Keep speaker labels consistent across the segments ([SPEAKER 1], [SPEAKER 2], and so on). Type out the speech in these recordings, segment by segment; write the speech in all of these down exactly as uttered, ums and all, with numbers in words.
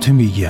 [SPEAKER 1] Fatimiyyə.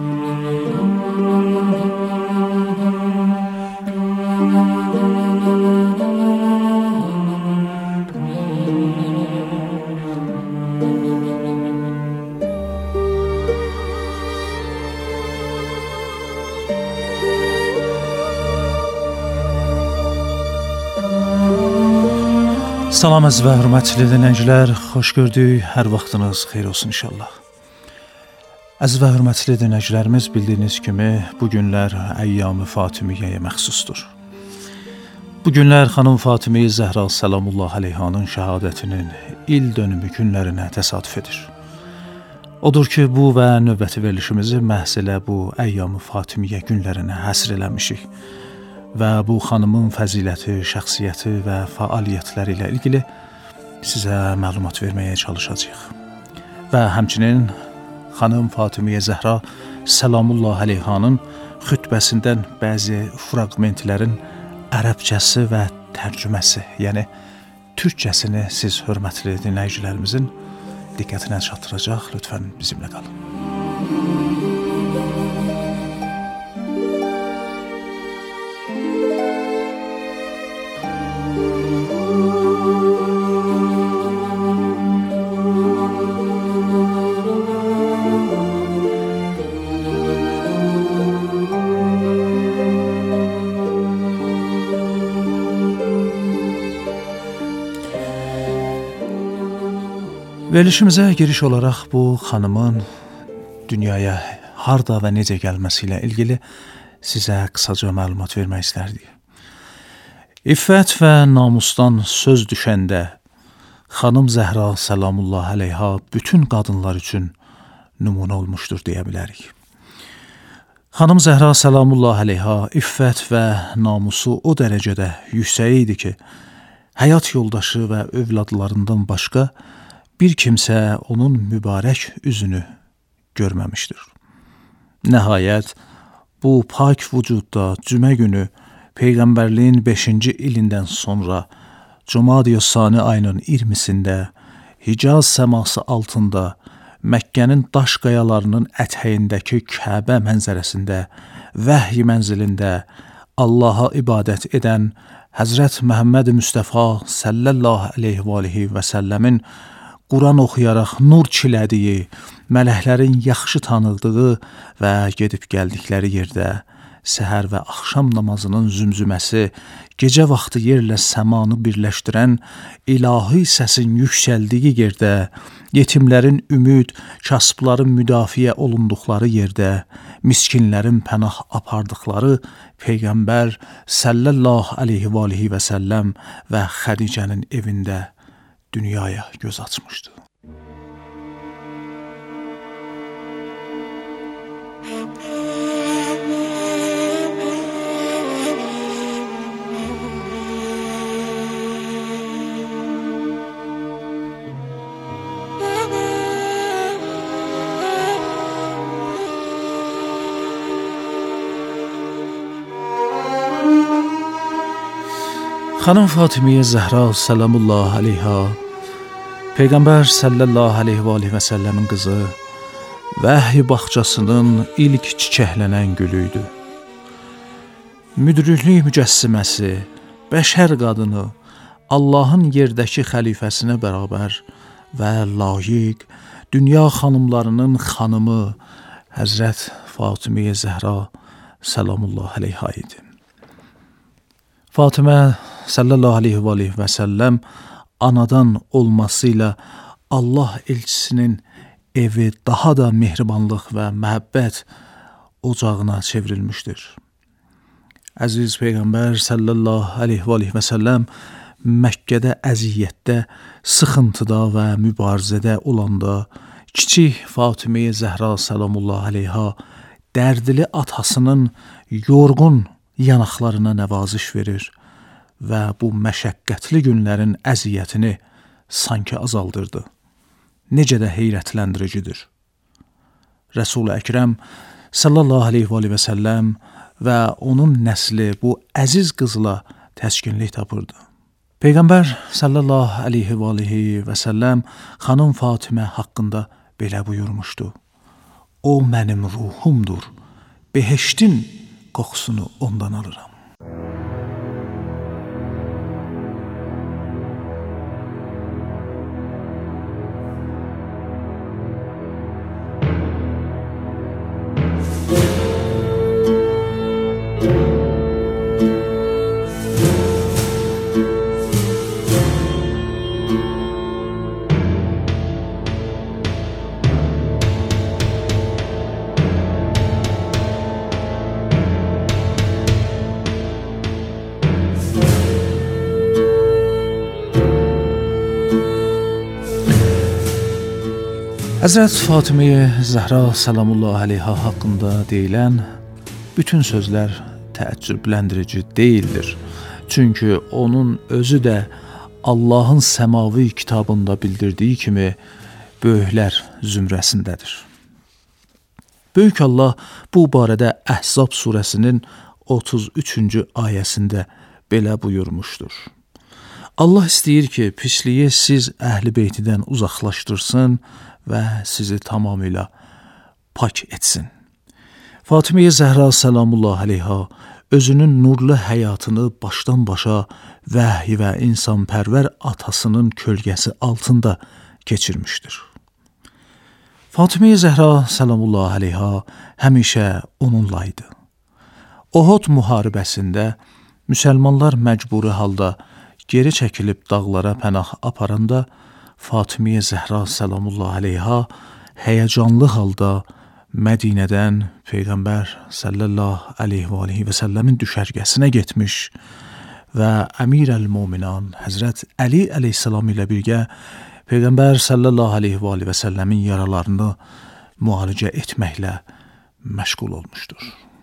[SPEAKER 1] Salam əziz və hörmətli dinləyicilər, xoş gördük, hər vaxtınız xeyir olsun inşallah. Əziz və hörmətli dinləyicilərimiz, bildiyiniz kimi bu günlər Əyyam-ı Fatimiyyəyə məxsusdur. Bu günlər xanım Fatimiyyə Zəhra Səlamullah Əleyhanın şəhadətinin il dönümü günlərinə təsadüf edir. Odur ki, bu və növbəti verilişimizi məhz elə bu Əyyam-ı Fatimiyyə günlərinə həsr eləmişik. Və bu xanımın fəziləti, şəxsiyyəti və fəaliyyətləri ilə ilgili sizə məlumat verməyə çalışacağıq. Və həmçinin xanım Fatimiyyə Zəhra Səlamullah Əleyhanın xütbəsindən bəzi fraqmentlərin ərəbcəsi və tərcüməsi, yəni türkcəsini siz hörmətli dinləyicilərimizin diqqətinə çatdıracaq. Lütfən bizimlə qalın. Verilişimizə giriş olaraq bu xanımın dünyaya harda və necə gəlməsi ilə ilgili sizə qısaca məlumat vermək istərdik. İffət və namusdan söz düşəndə xanım Zəhra Səlamullah Əleyha bütün qadınlar üçün nümunə olmuşdur deyə bilərik. Xanım Zəhra Səlamullah Əleyha iffət və namusu o dərəcədə yüksək idi ki, həyat yoldaşı və övladlarından başqa bir kimsə onun mübarək üzünü görməmişdir. Nəhayət, bu pak vücudda cümə günü Peyğəmbərliyin beşinci ilindən sonra Cumadi Sani ayının iyirmisində Hicaz səması altında Məkkənin daş qayalarının ətəyindəki Kəbə mənzərəsində vəhy mənzilində Allaha ibadət edən Həzrət Məhəmməd Müstəfa sallallahu əleyhi və səlləmin Quran oxuyaraq nur çilədiyi, mələklərin yaxşı tanıdığı və gedib gəldikləri yerdə səhər və axşam namazının zümzüməsi, gecə vaxtı yerlə səmanı birləşdirən ilahi səsin yüksəldiyi yerdə, yetimlərin ümid, kasıbların müdafiə olunduqları yerdə, miskinlərin pənah apardıqları Peyğəmbər sallallahu əleyhi və səlləm və Xədicənin evində dünyaya göz açmışdı. Xanım Fatimiyyə Zəhra Səlamullah Əleyha Peyğəmbər sallallahu əleyhi və səlləmin qızı, vəhy bağçasının ilk çiçəklənən gülüydü. Müdriklik mücəssiməsi, bəşər qadını, Allahın yerdəki xəlifəsinə bərabər və layiq, dünya xanımlarının xanımı Həzrət Fatimiyyə Zəhra Səlamullah Əleyha idi. Fatimə sallallahu əleyhi və səlləm anadan olmasıyla Allah elçisinin evi daha da mehribanlıq və məhəbbət ocağına çevrilmişdir. Əziz Peyğəmbər sallallahu əleyhi və səlləm Məkkədə əziyyətdə, sıxıntıda və mübarizədə olanda kiçik Fatimiyyə Zəhra Səlamullah Əleyha dərdli atasının yorğun yanaqlarına nəvaziş verir və bu məşəqqətli günlərin əziyyətini sanki azaldırdı. Necə də heyrətləndiricidir. Rəsul-i Əkrəm sallallahu əleyhi və səlləm və onun nəsli bu əziz qızla təskinlik tapırdı. Peyğəmbər sallallahu əleyhi və səlləm xanım Fatimə haqqında belə buyurmuşdu. O mənim ruhumdur, behiştin qoxusunu ondan alıram. Həzrət Fatimə Zəhra salamullah əleyha haqqında deyilən bütün sözlər təəccübləndirici deyildir. Çünki onun özü də Allahın səmavi kitabında bildirdiyi kimi böyüklər zümrəsindədir. Böyük Allah bu barədə Əhzab surəsinin otuz üçüncü ayəsində belə buyurmuşdur. Allah istəyir ki, pisliyi siz əhl-i beytidən uzaqlaşdırsın və sizi tamamilə pak etsin. Fatimə Zəhra salamullah əleyha özünün nurlu həyatını başdan başa vəhy və insanpərvər atasının kölgəsi altında keçirmişdir. Fatimə Zəhra salamullah əleyha həmişə onunlaydı. Uhud müharibəsində müsəlmanlar məcburi halda geri çəkilib dağlara pənah aparanda Fatimə Zəhra salamullah əleyha həyəcanlı halda Mədinədən Peyğəmbər sallallahu əleyhi və səlləmin düşərgəsinə getmiş və Əmir-əl-Möminin Həzrət Əli əleyhissalam ilə birgə Peyğəmbər sallallahu əleyhi və səlləmin yaralarını müalicə etməklə məşğul olmuşdur.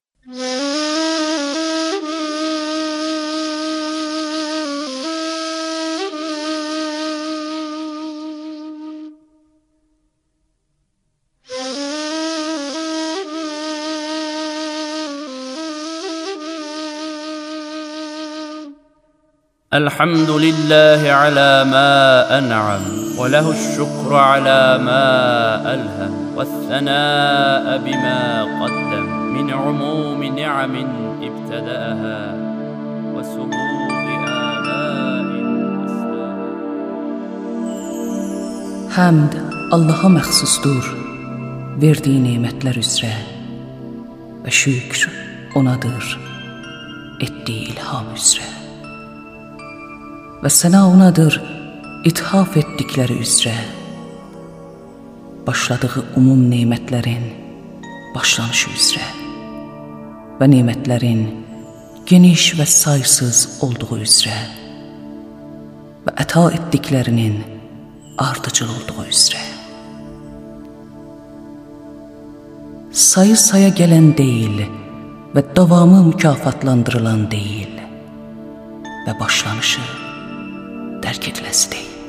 [SPEAKER 2] الحمد لله على ما أنعم وله الشكر على ما ألهم والثناء بما قدم من عموم نعم ابتدأها وسبوغ آلاء أسلاها.
[SPEAKER 3] Həmd Allaha məxsusdur verdiyi nemətlər üzrə və şükr onadır etdiyi ilham üzrə. Və sənə onadır ithaf etdikləri üzrə, başladığı umum nemətlərin başlanışı üzrə və nemətlərin geniş və saysız olduğu üzrə və əta etdiklərinin ardıcıl olduğu üzrə. Sayı saya gələn deyil və davamı mükafatlandırılan deyil və başlanışı dərk ediləsi deyil.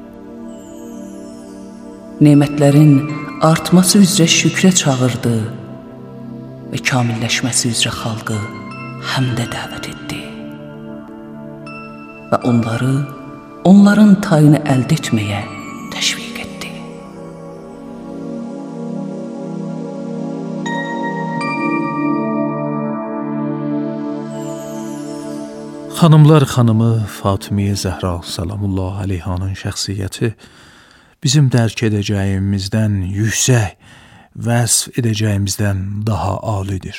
[SPEAKER 3] Nemətlərin artması üzrə şükrə çağırdı və kamilləşməsi üzrə xalqı həmdə dəvət etdi və onları onların tayını əldə etməyə təşviq etdi.
[SPEAKER 1] Xanımlar xanımı Fatimə Zəhra salamullah əleyhanın şəxsiyyəti bizim dərk edəcəyimizdən yüksək, vəsf edəcəyimizdən daha alidir.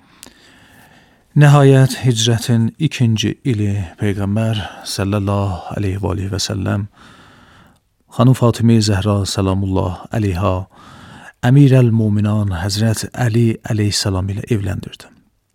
[SPEAKER 1] Nəhayət hicrətin ikinci ili Peyğəmbər sallallahu əleyhi və səlləm xanım Fatimə Zəhra salamullah əleyha Əmir-əl-Möminin Həzrət Əli əleyhissalam ilə evləndirdi.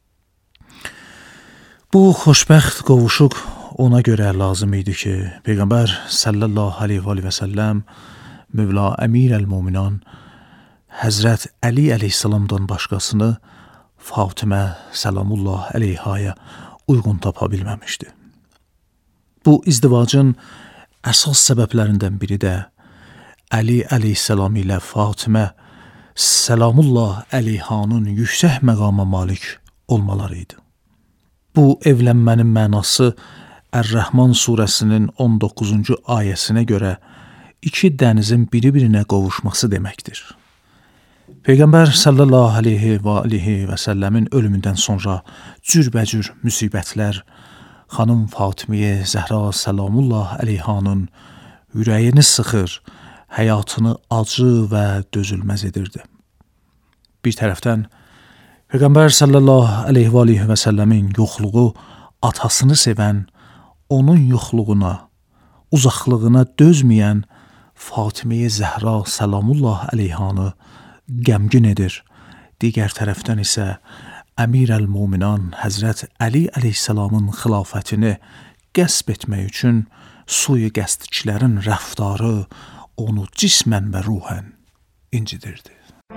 [SPEAKER 1] Bu xoşbəxt qovuşuq ona görə lazım idi ki, Peyğəmbər sallallahu əleyhi və səlləm Mövla Əmir-əl-Möminin Həzrət Əli əleyhissalamdan başqasını Fatimə salamullah əleyhaya uyğun tapa bilməmişdi. Bu izdivacın əsas səbəblərindən biri də Əli əleyhissalam ilə Fatimə salamullah əleyhanın yüksək məqama malik olmaları idi. Bu evlənmənin mənası Ər-Rəhman surəsinin on doqquzuncu ayəsinə görə iki dənizin biri-birinə qovuşması deməkdir. Peyğəmbər sallallahu aleyhi və alihi və səlləmin ölümündən sonra cürbəcür müsibətlər xanım Fatimiyə Zəhra salamullah aleyhanın ürəyini sıxır, həyatını acı və dözülməz edirdi. Bir tərəfdən Peyğəmbər sallallahu aleyhi və alihi və səlləmin yoxluğu atasını sevən, onun yoxluğuna, uzaqlığına dözməyən Fatimiyə Zəhra salamullah aleyhanı qəmgin edir. Digər tərəfdən isə Əmir əl-Muminan Həzrət Əli əleyhissalamın xilafətini qəsb etmək üçün sui-qəsdçilərin rəftarı onu cismən və ruhən incidirdi.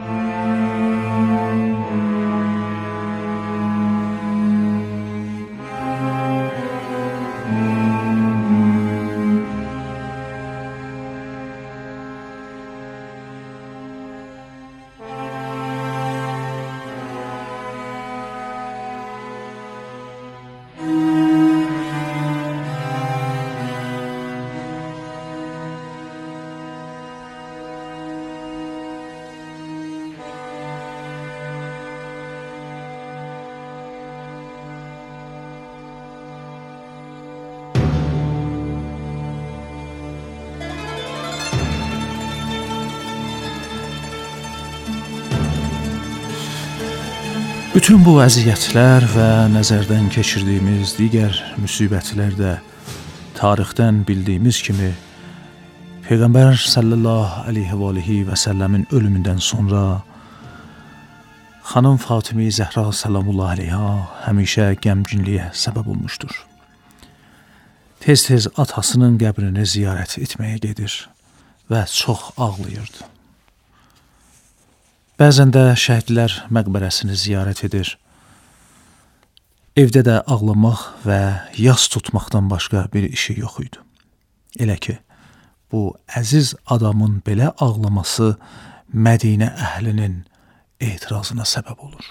[SPEAKER 1] Bütün bu əziyyətlər və nəzərdən keçirdiyimiz digər müsibətlər də tarixdən bildiyimiz kimi Peyğəmbər sallallahu aleyhi və alihi və səlləmin ölümündən sonra xanım Fatimiyə Zəhra salamullah aleyha həmişə qəmginliyə səbəb olmuşdur. Tez-tez atasının qəbrini ziyarət etməyə gedir və çox ağlayırdı. Bəzən də şəhidlər məqbərəsini ziyarət edir. Evdə də ağlamaq və yas tutmaqdan başqa bir işi yox idi. Elə ki, bu əziz adamın belə ağlaması Mədinə əhlinin etirazına səbəb olur.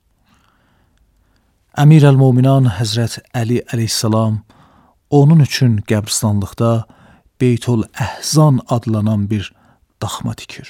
[SPEAKER 1] Əmir əl-Muminan Həzrət Əli əleyhissalam onun üçün qəbristanlıqda Beytul Əhzan adlanan bir daxma tikir.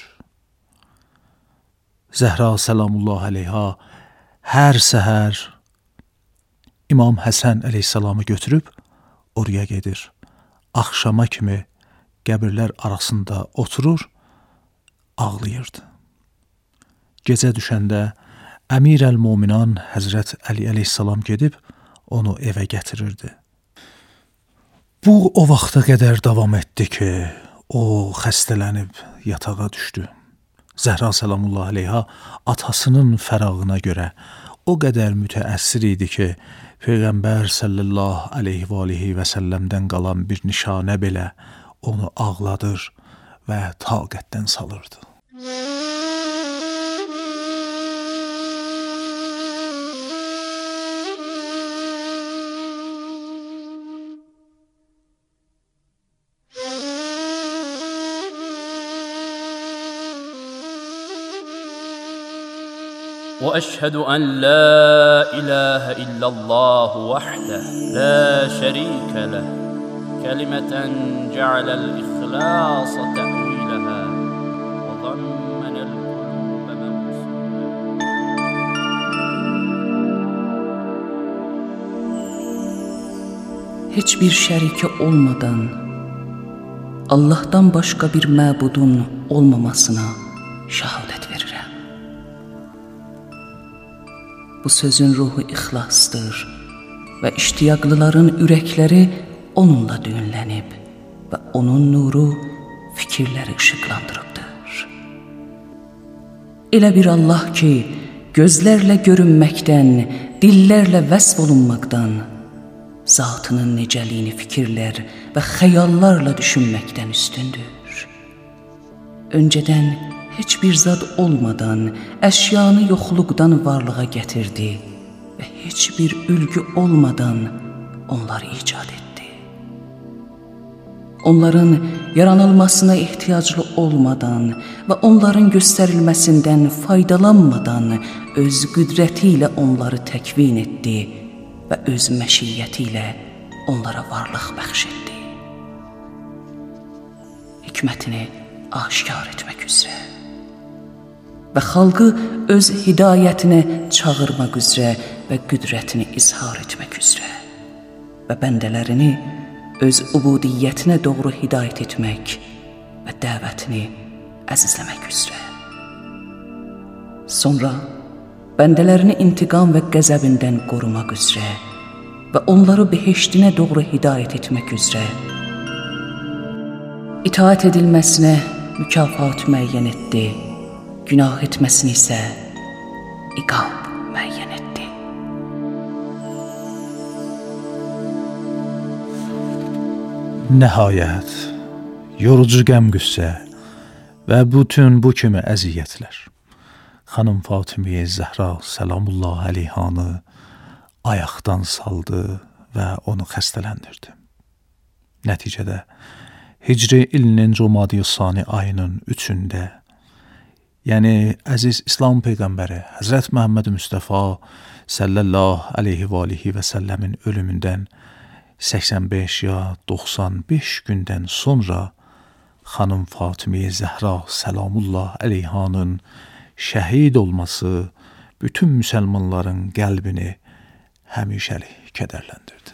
[SPEAKER 1] Zəhra salamullah aleyha hər səhər İmam Həsən əleyhissalamı götürüb oraya gedir. Axşama kimi qəbirlər arasında oturur, ağlayırdı. Gecə düşəndə Əmir əl-Muminan Həzrət Əli əleyhissalam gedib onu evə gətirirdi. Bu o vaxta qədər davam etdi ki, o xəstələnib yatağa düşdü. Zəhra salamullah aleyha atasının fərağına görə o qədər mütəəssir idi ki, Peyğəmbər sallallahu aleyhi və alihi və səlləmdən qalan bir nişanə belə onu ağladır və taqətdən salırdı.
[SPEAKER 2] وأشهد أن لا إله إلا الله وحده لا شريك له كلمة جعل الإخلاص تأويلها وضمن القلوب موصولها.
[SPEAKER 3] Hiçbir şəriki olmadan Allah'tan başqa bir məbudun olmamasına şahadət verirəm. Bu sözün ruhu ixlasdır və iştiyaqlıların ürəkləri onunla düyünlənib və onun nuru fikirləri işıqlandırıbdır. Elə bir Allah ki, gözlərlə görünməkdən, dillərlə vəsf olunmaqdan, zatının necəliyini fikirlər və xəyallarla düşünməkdən üstündür. Öncədən heç bir zad olmadan əşyanı yoxluqdan varlığa gətirdi və heç bir ülgü olmadan onları icad etdi. Onların yaranılmasına ehtiyaclı olmadan və onların göstərilməsindən faydalanmadan öz qüdrəti ilə onları təkvin etdi və öz məşiyyəti ilə onlara varlıq bəxş etdi. Hikmətini aşkar etmək üzrə və xalqı öz hidayətinə çağırmaq üzrə və qüdrətini izhar etmək üzrə və bəndələrini öz ubudiyyətinə doğru hidayət etmək və dəvətini əzizləmək üzrə. Sonra bəndələrini intiqam və qəzəbindən qorumaq üzrə və onları behiştinə doğru hidayət etmək üzrə itaət edilməsinə mükafat müəyyən etdi, günah etməsini isə iqab müəyyən etdi.
[SPEAKER 1] Nəhayət, yorucu qəm-qüssə və bütün bu kimi əziyyətlər xanım Fatimiyə Zəhra səlamullah əleyhanı ayaqdan saldı və onu xəstələndirdi. Nəticədə Hicri ilinin Cumadi-Sani ayının üçündə, yəni əziz İslam Peyğəmbəri Həzrət Məhəmməd Müstəfa sallallahu aleyhi və alihi və səlləmin ölümündən səksən beş ya doxsan beş gündən sonra xanım Fatimiyə Zəhra səlamullah əleyhanın şəhid olması bütün müsəlmanların qəlbini həmişəlik kədərləndirdi.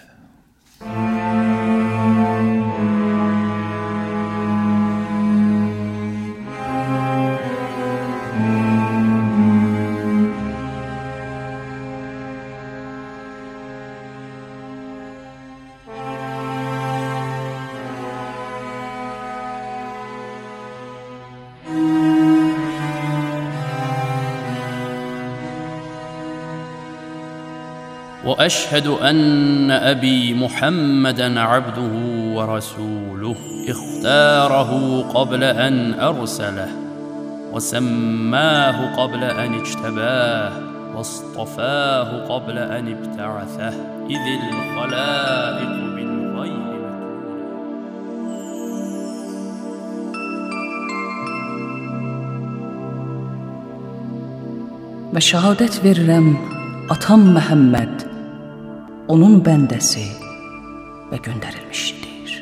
[SPEAKER 2] وأشهد أن أبي محمدا عبده ورسوله اختاره قبل أن أرسله وسماه قبل أن اجتباه واصطفاه قبل أن ابتعثه إذ الخلائق بالغيب
[SPEAKER 3] Və şəhadət verirəm, atam Məhəmməd onun bəndəsi və göndərilmişdir.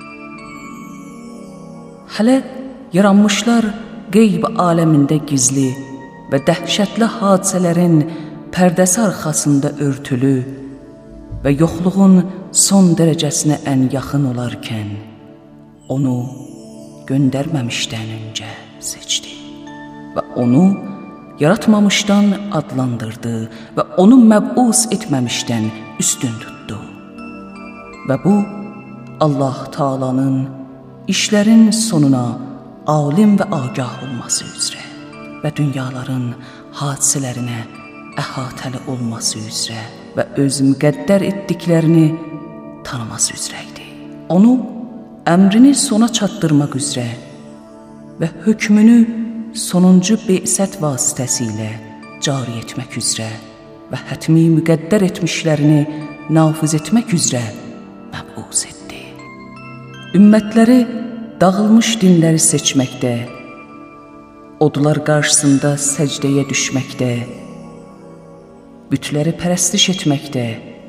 [SPEAKER 3] Hələ yaranmışlar qeyb aləmində gizli və dəhşətli hadisələrin pərdəsi arxasında örtülü və yoxluğun son dərəcəsinə ən yaxın olarkən onu göndərməmişdən öncə seçdi və onu yaratmamışdan adlandırdı və onu məbus etməmişdən üstün tutdu. Və bu, Allah Taala'nın işlərin sonuna alim və agah olması üzrə və dünyaların hadisələrinə əhatəli olması üzrə və öz müqəddər etdiklərini tanıması üzrə idi. Onu əmrini sona çatdırmaq üzrə və hökmünü sonuncu be'sət vasitəsilə cari etmək üzrə və hətmi müqəddər etmişlərini nafiz etmək üzrə məbus etdi. Ümmətləri dağılmış dinləri seçməkdə, odlar qarşısında səcdəyə düşməkdə, bütləri pərəstiş etməkdə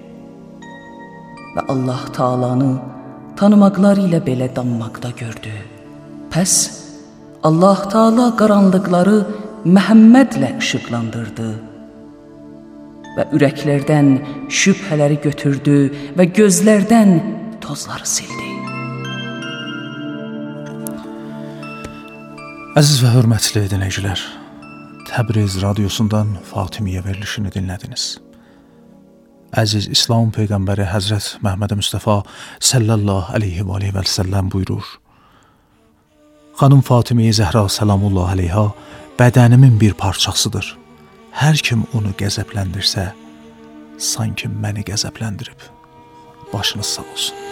[SPEAKER 3] və Allah Taala'nı tanımaqları ilə belə danmaqda gördü. Pəs Allah Taala qaranlıqları Məhəmmədlə işıqlandırdı və ürəklərdən şübhələri götürdü və gözlərdən tozları sildi.
[SPEAKER 1] Əziz və hörmətli dinləyicilər, Təbriz radiosundan Fatimiyə verilişini dinlədiniz. Əziz İslam Peyğəmbəri Həzrət Məhəmməd Müstəfa sallallahu aleyhi və aleyhi və səlləm buyurur: Xanım Fatimiyə Zəhra səlamullah aleyha bədənimin bir parçasıdır. Hər kim onu qəzəbləndirsə, sanki məni qəzəbləndirib. Başınız sağ olsun.